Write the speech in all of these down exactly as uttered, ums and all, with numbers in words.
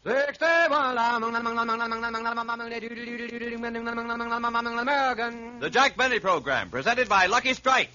The Jack Benny Program, presented by Lucky Strike.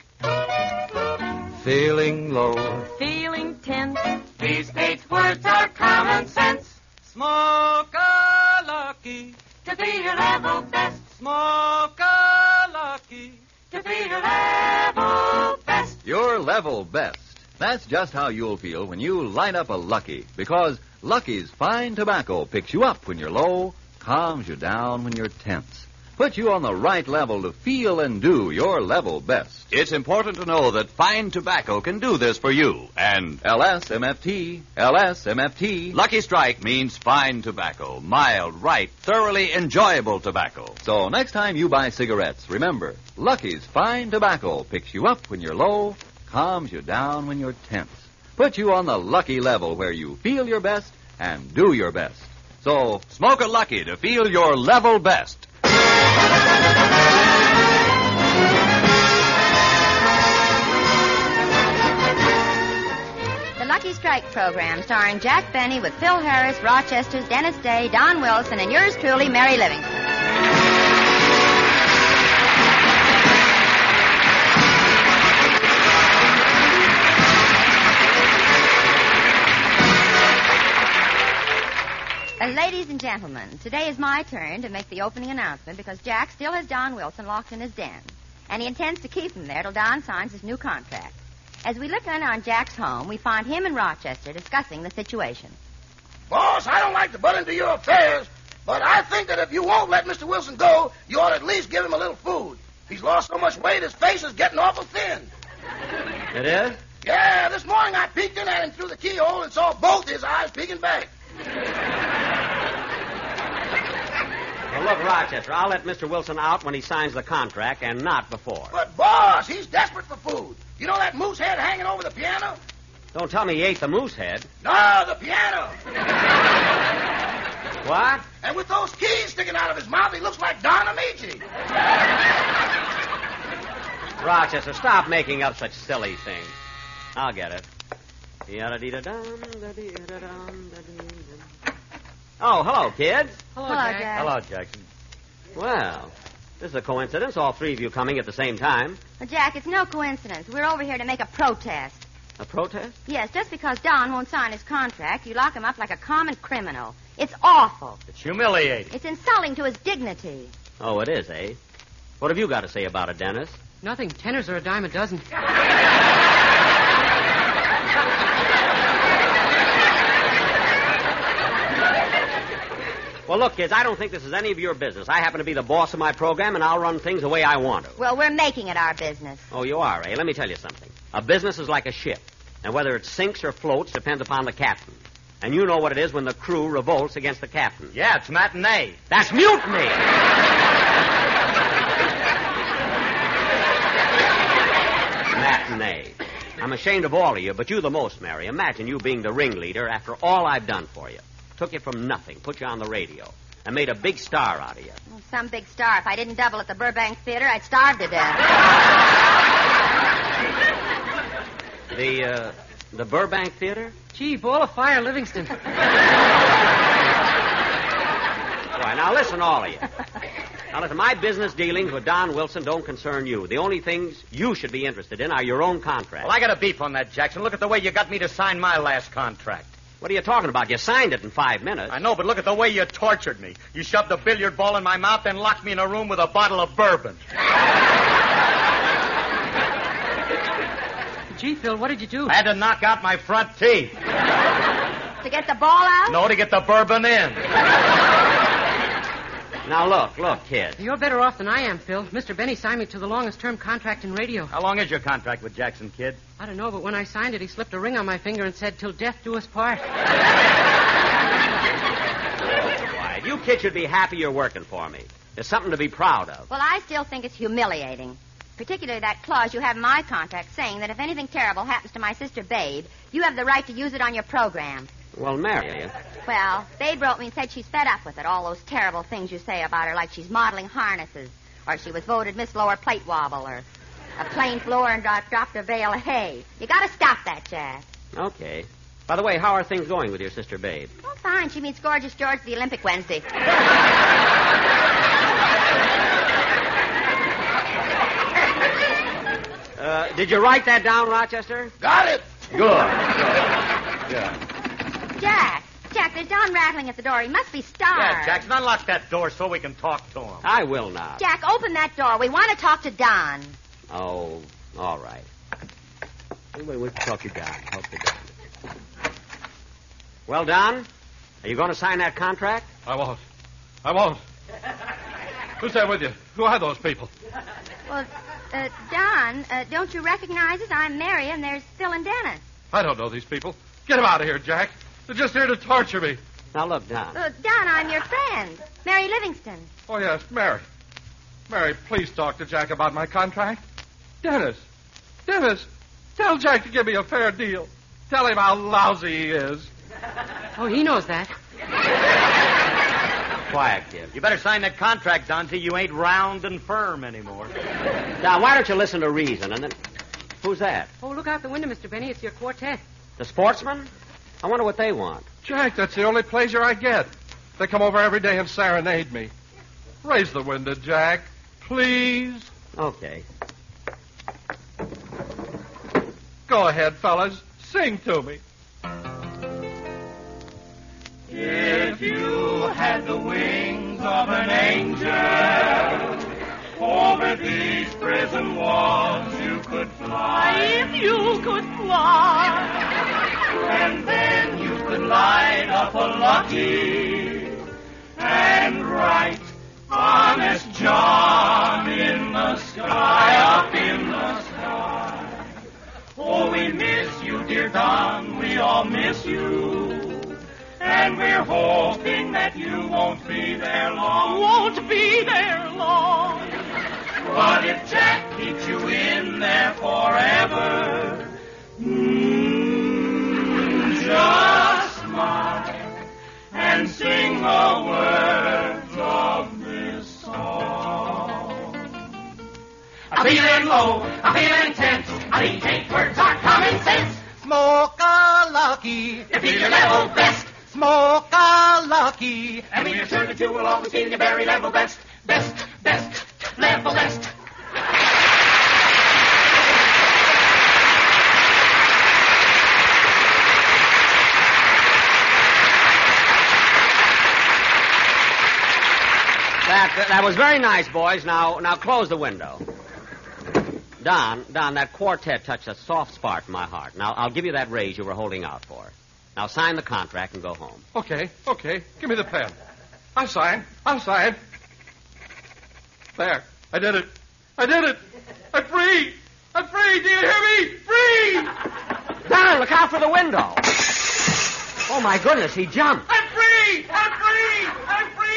Feeling low. Feeling tense. These eight words are common sense. Smoke a Lucky. To be your level best. Smoke a Lucky. To be your level best. Your level best. That's just how you'll feel when you light up a Lucky, because Lucky's fine tobacco picks you up when you're low, calms you down when you're tense, puts you on the right level to feel and do your level best. It's important to know that fine tobacco can do this for you, and L S M F T, L S M F T. Lucky Strike means fine tobacco, mild, ripe, thoroughly enjoyable tobacco. So next time you buy cigarettes, remember, Lucky's fine tobacco picks you up when you're low, calms you down when you're tense, puts you on the Lucky level where you feel your best and do your best. So Smoke a Lucky to feel your level best. The Lucky Strike program, starring Jack Benny with Phil Harris, Rochester's Dennis Day, Don Wilson, and yours truly, Mary Livingston. Uh, ladies and gentlemen, today is my turn to make the opening announcement because Jack still has Don Wilson locked in his den, and he intends to keep him there till Don signs his new contract. As we look in on Jack's home, we find him and Rochester discussing the situation. Boss, I don't like to butt into your affairs, but I think that if you won't let Mister Wilson go, you ought to at least give him a little food. He's lost so much weight, his face is getting awful thin. It is? Yeah, this morning I peeked in at him through the keyhole and saw both his eyes peeking back. Well, look, Rochester, I'll let Mister Wilson out when he signs the contract and not before. But, boss, he's desperate for food. You know that moose head hanging over the piano? Don't tell me he ate the moose head. No, the piano. What? And with those keys sticking out of his mouth, he looks like Don Amici. Rochester, stop making up such silly things. I'll get it. Oh, hello, kids. Hello, Hello, Jack. Jack. Hello, Jackson. Well, this is a coincidence, all three of you coming at the same time. Well, Jack, it's no coincidence. We're over here to make a protest. A protest? Yes, just because Don won't sign his contract, you lock him up like a common criminal. It's awful. It's humiliating. It's insulting to his dignity. Oh, it is, eh? What have you got to say about it, Dennis? Nothing. Tenors are a dime a dozen. Well, look, kids, I don't think this is any of your business. I happen to be the boss of my program, and I'll run things the way I want to. Well, we're making it our business. Oh, you are, eh? Let me tell you something. A business is like a ship, and whether it sinks or floats depends upon the captain. And you know what it is when the crew revolts against the captain. Yeah, it's matinee. That's mutiny! Matinee. I'm ashamed of all of you, but you the most, Mary. Imagine you being the ringleader after all I've done for you. Took you from nothing, put you on the radio, and made a big star out of you. Well, some big star. If I didn't double at the Burbank Theater, I'd starve to death. The, uh, the Burbank Theater? Gee, ball of fire, Livingston. Why, now listen, all of you. Now listen, my business dealings with Don Wilson don't concern you. The only things you should be interested in are your own contract. Well, I got a beef on that, Jackson. Look at the way you got me to sign my last contract. What are you talking about? You signed it in five minutes. I know, but look at the way you tortured me. You shoved a billiard ball in my mouth, then locked me in a room with a bottle of bourbon. Gee, Phil, what did you do? I had to knock out my front teeth. To get the ball out? No, to get the bourbon in. Now, look, look, kid. You're better off than I am, Phil. Mister Benny signed me to the longest-term contract in radio. How long is your contract with Jackson, kid? I don't know, but when I signed it, he slipped a ring on my finger and said, "Till death do us part." Why, you kids should be happy you're working for me. There's something to be proud of. Well, I still think it's humiliating. Particularly that clause you have in my contract saying that if anything terrible happens to my sister Babe, you have the right to use it on your program. Well, Mary. Well, Babe wrote me and said she's fed up with it, all those terrible things you say about her, like she's modeling harnesses, or she was voted Miss Lower Plate Wobble, or a plain floor and dropped, dropped a bale of hay. You gotta stop that, Jack. Okay. By the way, how are things going with your sister Babe? Oh, fine. She meets Gorgeous George at the Olympic Wednesday. Uh, did you write that down, Rochester? Got it. Good. Good. Good. Jack. Jack, there's Don rattling at the door. He must be starved. Yeah, Jackson, unlock that door so we can talk to him. I will not. Jack, open that door. We want to talk to Don. Oh, all right. Anyway, we'll talk to Don. Talk to Don. Well, Don, are you going to sign that contract? I won't. I won't. Who's there with you? Who are those people? Well, uh, Don, uh, don't you recognize us? I'm Mary, and there's Phil and Dennis. I don't know these people. Get them out of here, Jack. They're just here to torture me. Now, look, Don. Uh, Don, I'm your friend, Mary Livingston. Oh, yes, Mary. Mary, please talk to Jack about my contract. Dennis. Dennis, tell Jack to give me a fair deal. Tell him how lousy he is. Oh, he knows that. Quiet, kid. You better sign that contract, Dante. You ain't round and firm anymore. Now, why don't you listen to reason and then... Who's that? Oh, look out the window, Mister Benny. It's your quartet. The sportsmen? I wonder what they want. Jack, that's the only pleasure I get. They come over every day and serenade me. Raise the window, Jack. Please. Okay. Go ahead, fellas. Sing to me. If you had the wings of an angel, over these prison walls you could fly. If you could fly. And then you could light up a lucky and write Honest John in the sky, up in the sky. Oh, we miss you, dear Don, we all miss you. And we're hoping that you won't be there long. Won't be there long. But if Jack keeps you in there forever, mm, just smile and sing the words of this song. I'm feeling low, I'm feeling tense. These eight words are common sense. Smoke a lucky, You feel your level best. smoke a lucky. And we're sure that you will always feel your very level best, best, best, level best. That, that was very nice, boys. Now, now close the window. Don, Don, that quartet touched a soft spot in my heart. Now, I'll give you that raise you were holding out for. Now, sign the contract and go home. Okay, okay. Give me the pen. I'll sign. I'll sign. There. I did it. I did it. I'm free. I'm free. Do you hear me? Free. Don, look out for the window. Oh, my goodness, he jumped. I'm free! I'm free! I'm free!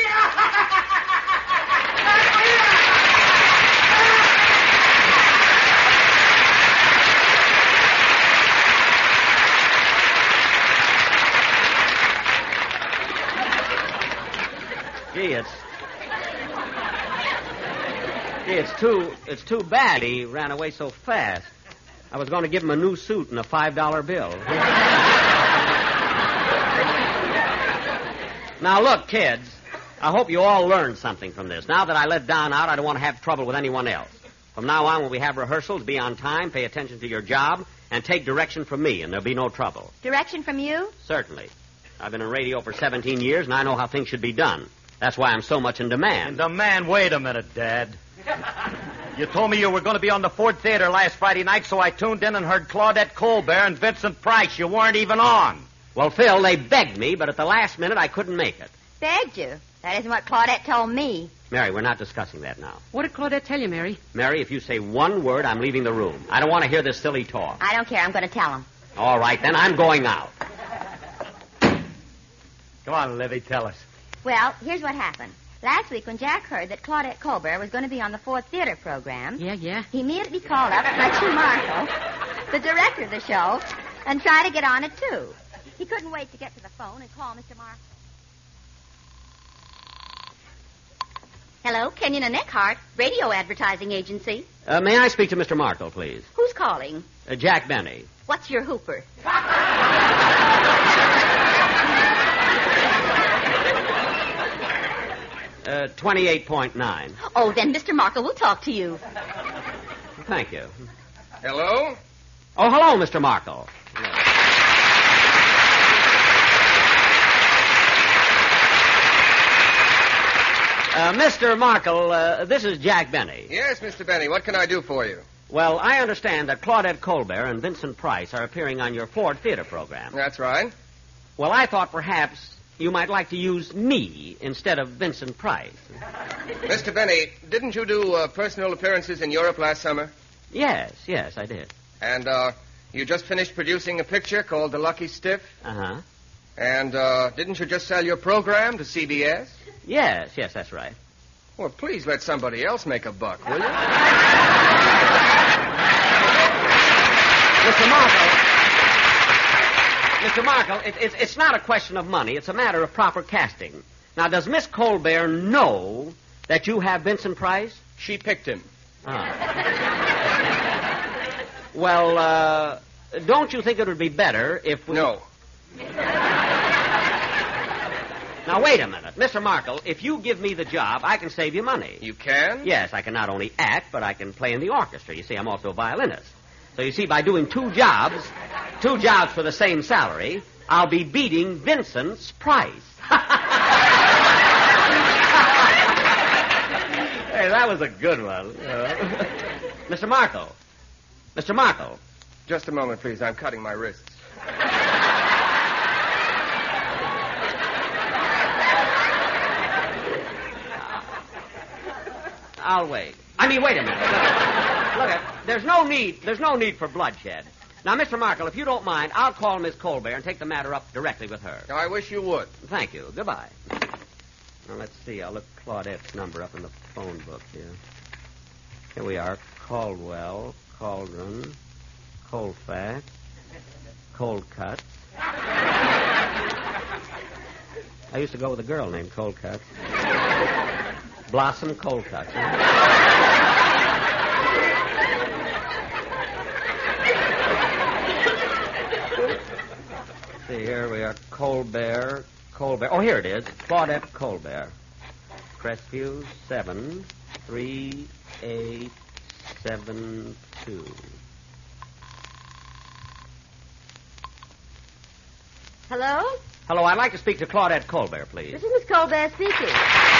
Gee, it's... Gee, it's too... It's too bad he ran away so fast. I was going to give him a new suit and a five dollar bill. Now, look, kids, I hope you all learned something from this. Now that I let Don out, I don't want to have trouble with anyone else. From now on, when we have rehearsals, be on time, pay attention to your job, and take direction from me, and there'll be no trouble. Direction from you? Certainly. I've been in radio for seventeen years, and I know how things should be done. That's why I'm so much in demand. In demand? Wait a minute, Dad. You told me you were going to be on the Ford Theater last Friday night, so I tuned in and heard Claudette Colbert and Vincent Price. You weren't even on. Well, Phil, they begged me, but at the last minute, I couldn't make it. Begged you? That isn't what Claudette told me. Mary, we're not discussing that now. What did Claudette tell you, Mary? Mary, if you say one word, I'm leaving the room. I don't want to hear this silly talk. I don't care. I'm going to tell him. All right, then I'm going out. Come on, Livy, tell us. Well, here's what happened. Last week, when Jack heard that Claudette Colbert was going to be on the Ford Theater program... Yeah, yeah. He immediately called up Fletcher Marshall, the director of the show, and tried to get on it, too. He couldn't wait to get to the phone and call Mister Marshall. Hello, Kenyon and Eckhart, radio advertising agency. Uh, may I speak to Mister Markle, please? Who's calling? Uh, Jack Benny. What's your hooper? Uh, twenty-eight point nine. Oh, then Mister Markle will talk to you. Thank you. Hello? Oh, hello, Mister Markle. Uh, Mister Markle, uh, this is Jack Benny. Yes, Mister Benny. What can I do for you? Well, I understand that Claudette Colbert and Vincent Price are appearing on your Ford Theater program. That's right. Well, I thought perhaps you might like to use me instead of Vincent Price. Mister Benny, didn't you do uh, personal appearances in Europe last summer? Yes, yes, I did. And uh, you just finished producing a picture called The Lucky Stiff? Uh-huh. And uh, didn't you just sell your program to C B S? Yes, yes, that's right. Well, please let somebody else make a buck, will you? Mister Markle, Mister Markle, it, it, it's not a question of money. It's a matter of proper casting. Now, does Miss Colbert know that you have Vincent Price? She picked him. Ah. Well, uh, don't you think it would be better if we... No. Now, wait a minute. Mister Markle, if you give me the job, I can save you money. You can? Yes, I can not only act, but I can play in the orchestra. You see, I'm also a violinist. So, you see, by doing two jobs, two jobs for the same salary, I'll be beating Vincent's price. Hey, that was a good one. Uh, Mister Markle. Mister Markle. Just a moment, please. I'm cutting my wrists. I'll wait. I mean, wait a minute. Look, look at, there's no need, there's no need for bloodshed. Now, Mister Markle, if you don't mind, I'll call Miss Colbert and take the matter up directly with her. I wish you would. Thank you. Goodbye. Now, let's see. I'll look Claudette's number up in the phone book here. Here we are. Caldwell, Cauldron, Colfax, Coldcut. I used to go with a girl named Coldcut. Blossom Coldcut. See, here we are. Colbert, Colbert. Oh, here it is. Claudette Colbert. Crestview, seven, three, eight, seven, two. Hello? Hello, I'd like to speak to Claudette Colbert, please. This is Miss Colbert speaking.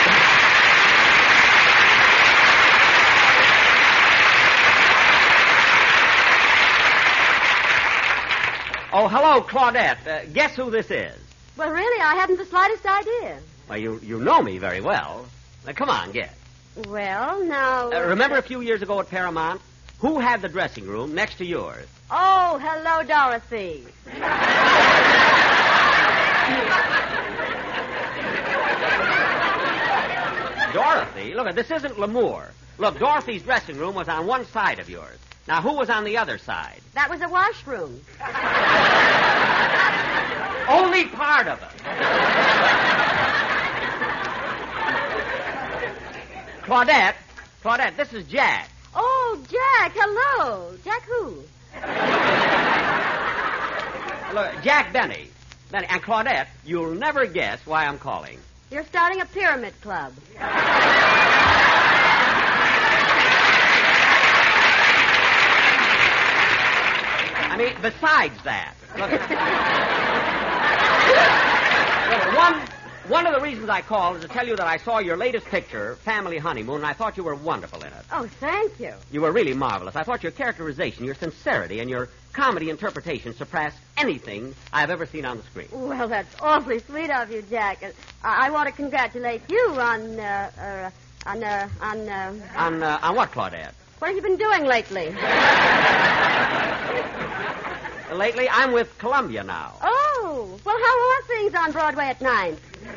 Oh, hello, Claudette. Uh, guess who this is? Well, really, I haven't the slightest idea. Well, you, you know me very well. Now, come on, guess. Well, now... Uh, remember a few years ago at Paramount? Who had the dressing room next to yours? Oh, hello, Dorothy. Dorothy? Look, this isn't L'Amour. Look, Dorothy's dressing room was on one side of yours. Now, who was on the other side? That was a washroom. Only part of it. Claudette, Claudette, this is Jack. Oh, Jack, hello. Jack who? Look, Jack Benny. Benny. And Claudette, you'll never guess why I'm calling. You're starting a pyramid club. I mean, besides that, look, look, one, one of the reasons I called is to tell you that I saw your latest picture, Family Honeymoon, and I thought you were wonderful in it. Oh, thank you. You were really marvelous. I thought your characterization, your sincerity, and your comedy interpretation surpassed anything I've ever seen on the screen. Well, that's awfully sweet of you, Jack. And I, I want to congratulate you on, uh, uh, on, uh, on, uh... On, uh, on what, Claudette? What have you been doing lately? Lately, I'm with Columbia now. Oh, well, how are things on Broadway at night?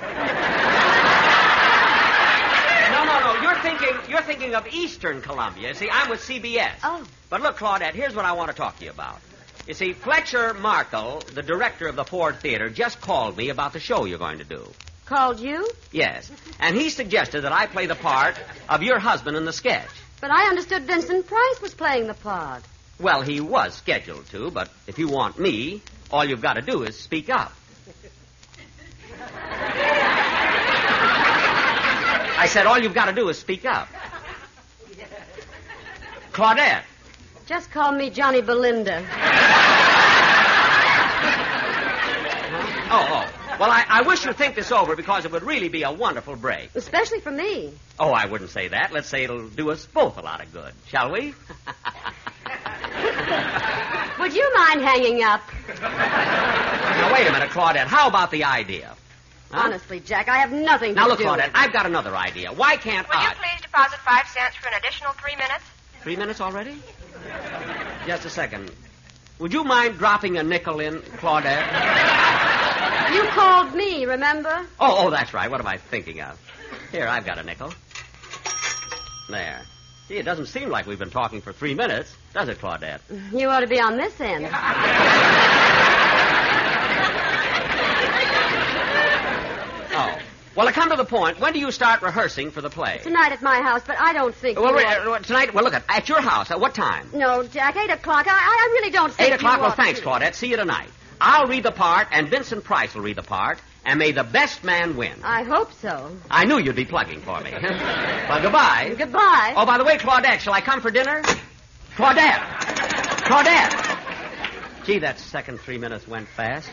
No, no, no. You're thinking you're thinking of Eastern Columbia. See, I'm with C B S. Oh. But look, Claudette, here's what I want to talk to you about. You see, Fletcher Markle, the director of the Ford Theater, just called me about the show you're going to do. Called you? Yes. And he suggested that I play the part of your husband in the sketch. But I understood Vincent Price was playing the part. Well, he was scheduled to, but if you want me, All you've got to do is speak up. I said all you've got to do is speak up. Claudette. Just call me Johnny Belinda. Oh, oh. Well, I, I wish you'd think this over because it would really be a wonderful break. Especially for me. Oh, I wouldn't say that. Let's say it'll do us both a lot of good, shall we? Would you mind hanging up? Now, wait a minute, Claudette. How about the idea? Huh? Honestly, Jack, I have nothing now, to look, do Claudette, with it. I've got another idea. Why can't Will I... you please deposit five cents for an additional three minutes? Three minutes already? Just a second. Would you mind dropping a nickel in, Claudette? You called me, remember? Oh, oh, that's right. What am I thinking of? Here, I've got a nickel. There. Gee, it doesn't seem like we've been talking for three minutes, does it, Claudette? You ought to be on this end. Oh. Well, to come to the point, when do you start rehearsing for the play? Tonight at my house, but I don't think Well, you wait, ought- uh, tonight, well, look, at, at your house. At what time? No, Jack, eight o'clock. I, I really don't think Eight o'clock? you Well, ought thanks, to. Claudette. See you tonight. I'll read the part, and Vincent Price will read the part, and may the best man win. I hope so. I knew you'd be plugging for me. Well, goodbye. Goodbye. Oh, by the way, Claudette, shall I come for dinner? Claudette! Claudette! Gee, that second three minutes went fast.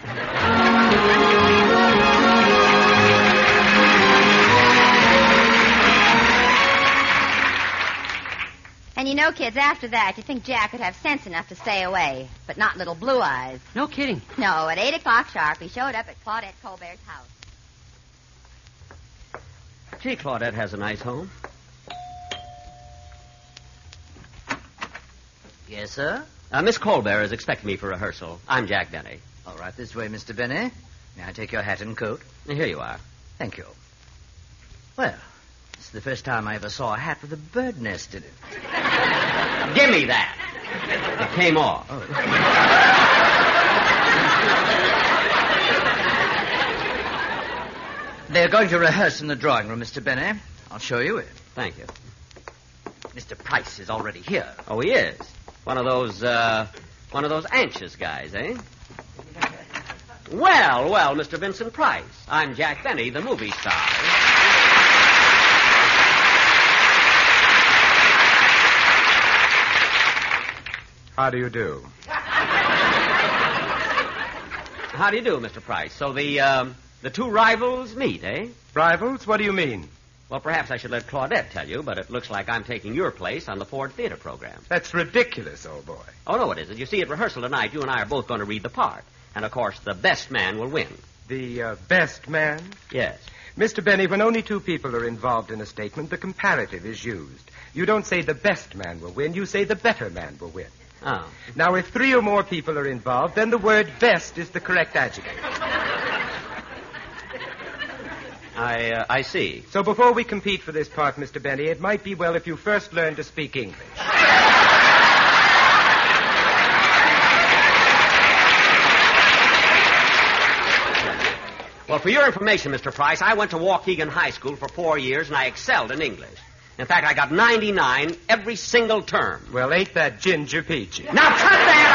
And you know, kids, after that, you think Jack would have sense enough to stay away, but not little Blue Eyes. No kidding. No, at eight o'clock sharp, he showed up at Claudette Colbert's house. Gee, Claudette has a nice home. Yes, sir? Uh, Miss Colbert is expecting me for rehearsal. I'm Jack Benny. All right, this way, Mister Benny. May I take your hat and coat? Here you are. Thank you. Well, it's the first time I ever saw a hat with a bird nest in it. Give me that. It came off. Oh. They're going to rehearse in the drawing room, Mister Benny. I'll show you in. Thank you. Mister Price is already here. Oh, he is? One of those, uh, one of those anxious guys, eh? Well, well, Mister Vincent Price. I'm Jack Benny, the movie star. How do you do? How do you do, Mister Price? So the, um, the two rivals meet, eh? Rivals? What do you mean? Well, perhaps I should let Claudette tell you, but it looks like I'm taking your place on the Ford Theater program. That's ridiculous, old boy. Oh, no, it isn't. You see, at rehearsal tonight, you and I are both going to read the part. And, of course, the best man will win. The uh, best man? Yes. Mister Benny, when only two people are involved in a statement, the comparative is used. You don't say the best man will win, you say the better man will win. Oh. Now, if three or more people are involved, then the word best is the correct adjective. I, uh, I see. So before we compete for this part, Mister Benny, it might be well if you first learn to speak English. Well, for your information, Mister Price, I went to Waukegan High School for four years, and I excelled in English. In fact, I got ninety-nine every single term. Well, ain't that ginger peachy? Now, cut that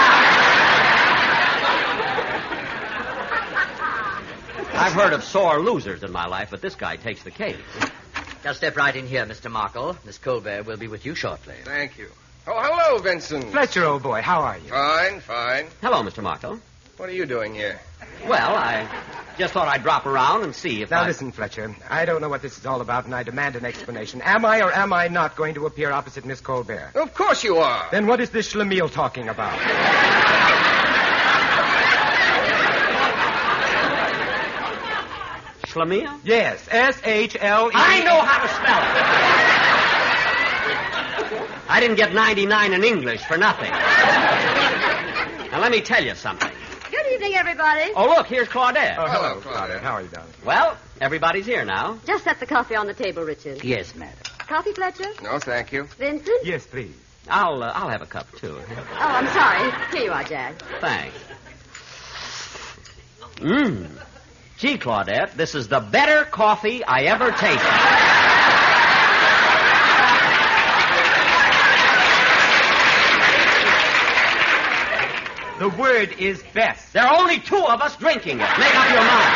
out! I've heard of sore losers in my life, but this guy takes the cake. Just step right in here, Mister Markle. Miss Colbert will be with you shortly. Thank you. Oh, hello, Vincent. Fletcher, old boy, how are you? Fine, fine. Hello, Mister Markle. What are you doing here? Well, I just thought I'd drop around and see if Now, I... listen, Fletcher. I don't know what this is all about, and I demand an explanation. Am I or am I not going to appear opposite Miss Colbert? Of course you are. Then what is this schlemiel talking about? Schlemiel? Yes, S H L E... I know how to spell it. I didn't get ninety-nine in English for nothing. Now, let me tell you something. Good evening, everybody. Oh, look, here's Claudette. Oh, hello, Claudette. How are you, darling? Well, everybody's here now. Just set the coffee on the table, Richard. Yes, madam. Coffee, Fletcher? No, thank you. Vincent? Yes, please. I'll uh, I'll have a cup, too. Oh, I'm sorry. Here you are, Jack. Thanks. Mmm. Gee, Claudette, this is the better coffee I ever tasted. The word is best. There are only two of us drinking it. Make up your mind.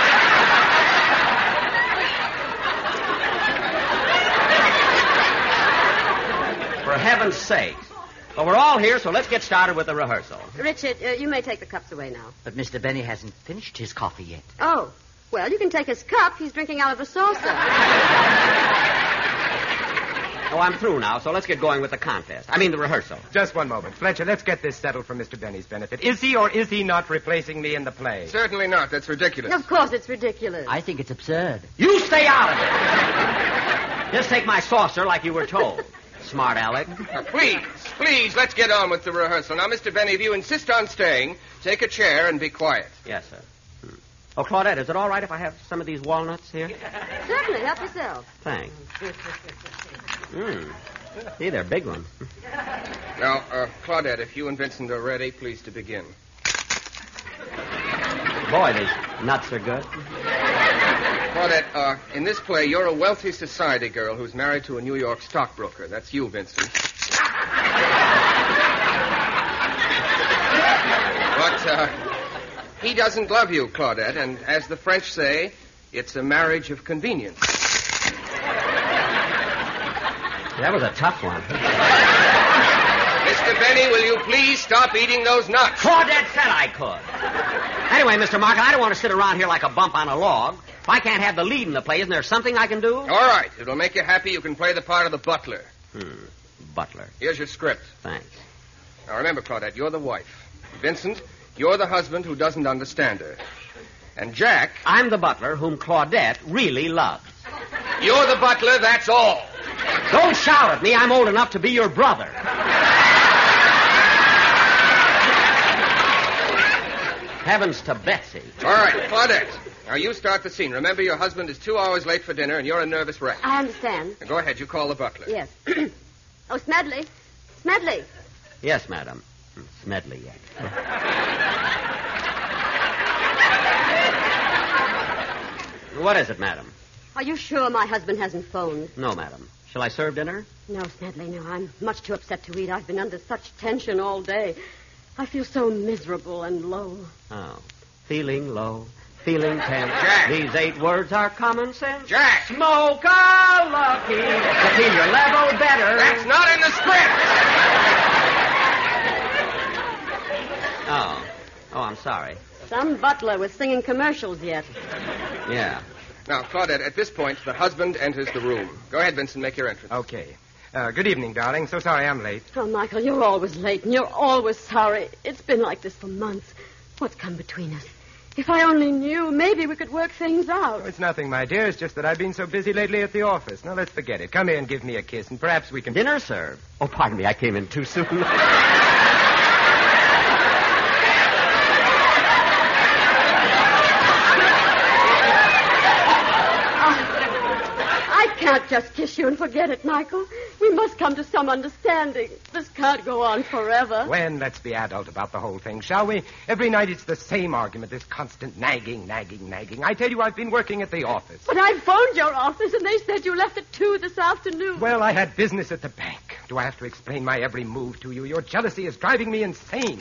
For heaven's sake. Well, we're all here, so let's get started with the rehearsal. Richard, uh, you may take the cups away now. But Mister Benny hasn't finished his coffee yet. Oh, well, you can take his cup. He's drinking out of the saucer. Oh, I'm through now, so let's get going with the contest. I mean, the rehearsal. Just one moment. Fletcher, let's get this settled for Mister Benny's benefit. Is he or is he not replacing me in the play? Certainly not. That's ridiculous. Of course it's ridiculous. I think it's absurd. You stay out of it. Just take my saucer like you were told. Smart Alec. Now, please, please, let's get on with the rehearsal. Now, Mister Benny, if you insist on staying, take a chair and be quiet. Yes, sir. Hmm. Oh, Claudette, is it all right if I have some of these walnuts here? Certainly, help yourself. Thanks. Hmm. See, they're big ones. Now, uh, Claudette, if you and Vincent are ready, please to begin. Boy, these nuts are good. Claudette, uh, in this play, you're a wealthy society girl who's married to a New York stockbroker. That's you, Vincent. But, uh, he doesn't love you, Claudette, and as the French say, it's a marriage of convenience. That was a tough one. Mister Benny, will you please stop eating those nuts? Claudette said I could. Anyway, Mister Markham, I don't want to sit around here like a bump on a log. If I can't have the lead in the play, isn't there something I can do? All right. It'll make you happy. You can play the part of the butler. Hmm. Butler. Here's your script. Thanks. Now, remember, Claudette, you're the wife. Vincent, you're the husband who doesn't understand her. And Jack... I'm the butler whom Claudette really loves. You're the butler, that's all. Don't shout at me. I'm old enough to be your brother. Heavens to Betsy. All right, Claudette. Now, you start the scene. Remember, your husband is two hours late for dinner, and you're a nervous wreck. I understand. Now, go ahead. You call the butler. Yes. Oh, Smedley. Smedley. Yes, madam. Smedley, yes. What is it, madam? Are you sure my husband hasn't phoned? No, madam. Shall I serve dinner? No, Smedley, no. I'm much too upset to eat. I've been under such tension all day. I feel so miserable and low. Oh. Feeling low, feeling tense. Jack! These eight words are common sense. Jack! Smoke a lucky to feel your level better. That's not in the script! Oh. Oh, I'm sorry. Some butler was singing commercials yet. Yeah. Now, Claudette, at this point, the husband enters the room. Go ahead, Vincent, make your entrance. Okay. Uh, good evening, darling. So sorry I'm late. Oh, Michael, you're always late, and you're always sorry. It's been like this for months. What's come between us? If I only knew, maybe we could work things out. Oh, it's nothing, my dear. It's just that I've been so busy lately at the office. Now, let's forget it. Come here and give me a kiss, and perhaps we can... Dinner served. Oh, pardon me. I came in too soon. I can't just kiss you and forget it, Michael. We must come to some understanding. This can't go on forever. When, let's be adult about the whole thing, shall we? Every night it's the same argument, this constant nagging, nagging, nagging. I tell you, I've been working at the office. But I phoned your office, and they said you left at two this afternoon. Well, I had business at the bank. Do I have to explain my every move to you? Your jealousy is driving me insane.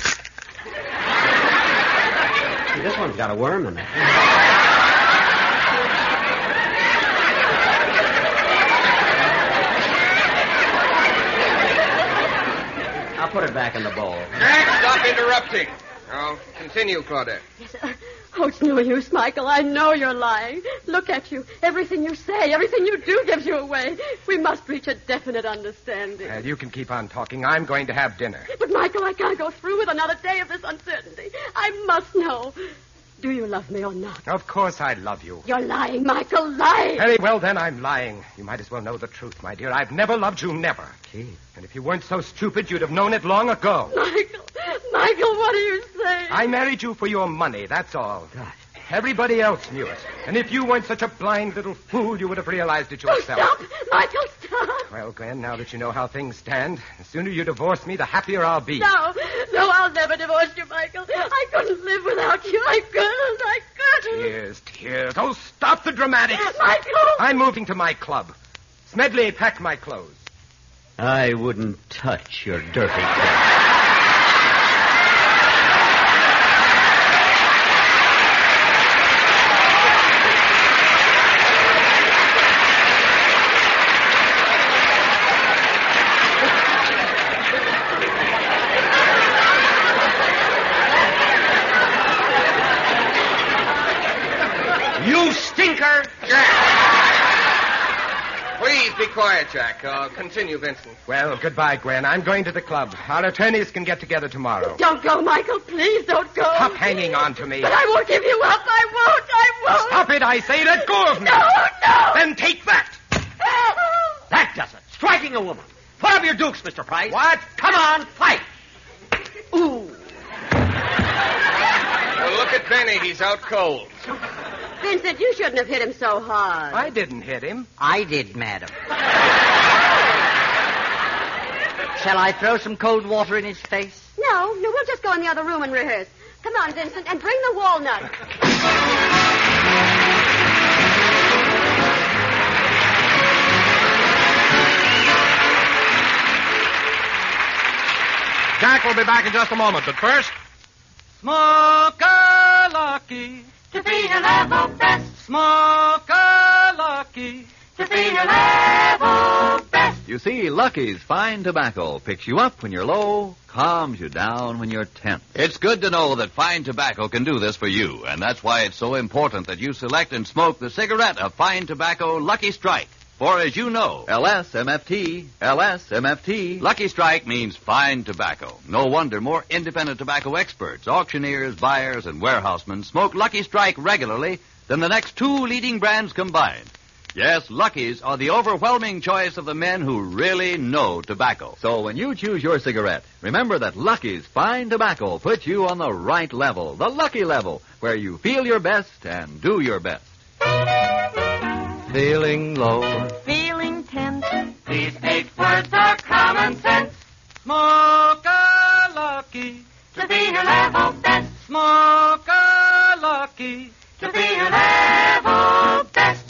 This one's got a worm in it. I'll put it back in the bowl. Jack, stop interrupting. Now, continue, Claudette. Yes, uh, oh, it's no use, Michael. I know you're lying. Look at you. Everything you say, everything you do gives you away. We must reach a definite understanding. Well, you can keep on talking. I'm going to have dinner. But, Michael, I can't go through with another day of this uncertainty. I must know. Do you love me or not? Of course I love you. You're lying, Michael, lying. Very well, then, I'm lying. You might as well know the truth, my dear. I've never loved you, never. Gee. And if you weren't so stupid, you'd have known it long ago. Michael, Michael, what are you saying? I married you for your money, that's all. Gosh. Everybody else knew it. And if you weren't such a blind little fool, you would have realized it Oh, yourself. stop! Michael, stop! Well, Gwen, now that you know how things stand, the sooner you divorce me, the happier I'll be. No, no, I'll never divorce you, Michael. I couldn't live without you. I couldn't, I couldn't. Tears, tears. Oh, stop the dramatics. Michael! I'm moving to my club. Smedley, pack my clothes. I wouldn't touch your dirty clothes. stinker! Please be quiet, Jack. Uh, continue, Vincent. Well, goodbye, Gwen. I'm going to the club. Our attorneys can get together tomorrow. Don't go, Michael. Please don't go. Stop hanging on to me. But I won't give you up. I won't. I won't. Stop it, I say. Let go of me. No, no. Then take that. That does it. Striking a woman. Put up your dukes, Mister Price. What? Come on, fight. Ooh. Well, look at Benny. He's out cold. Vincent, you shouldn't have hit him so hard. I didn't hit him. I did, madam. Shall I throw some cold water in his face? No, no, we'll just go in the other room and rehearse. Come on, Vincent, and bring the walnut. Jack will be back in just a moment, but first... Smoke a lucky. To be a level best. Smoke a lucky. To be a level best. You see, Lucky's fine tobacco picks you up when you're low, calms you down when you're tense. It's good to know that fine tobacco can do this for you, and that's why it's so important that you select and smoke the cigarette of fine tobacco Lucky Strike. For as you know, L S M F T, L S M F T. Lucky Strike means fine tobacco. No wonder more independent tobacco experts, auctioneers, buyers, and warehousemen smoke Lucky Strike regularly than the next two leading brands combined. Yes, Lucky's are the overwhelming choice of the men who really know tobacco. So when you choose your cigarette, remember that Lucky's fine tobacco puts you on the right level, the Lucky level, where you feel your best and do your best. Feeling low. Feeling tense. These eight words are common sense. Smoke a lucky. To be a level best. Smoke a lucky. To be a level best.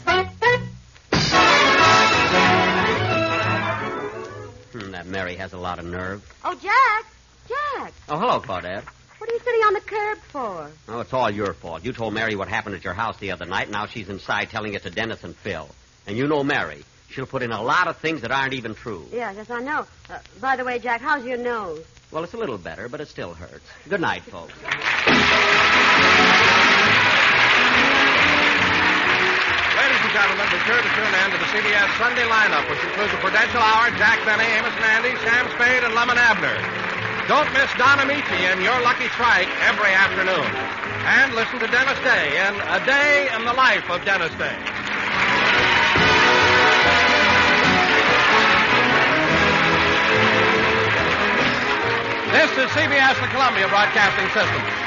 Hmm, that Mary has a lot of nerve. Oh, Jack. Jack. Oh, hello, Claudette. What are you sitting on the curb for? Oh, it's all your fault. You told Mary what happened at your house the other night, and now she's inside telling it to Dennis and Phil. And you know Mary. She'll put in a lot of things that aren't even true. Yeah, yes, I know. Uh, by the way, Jack, how's your nose? Well, it's a little better, but it still hurts. Good night, folks. Ladies and gentlemen, be sure to tune in to the C B S Sunday lineup, which includes the Prudential Hour, Jack Benny, Amos and Andy, Sam Spade, and Lemon Abner. Don't miss Don Amici in Your Lucky Strike every afternoon. And listen to Dennis Day in A Day in the Life of Dennis Day. This is C B S, the Columbia Broadcasting System.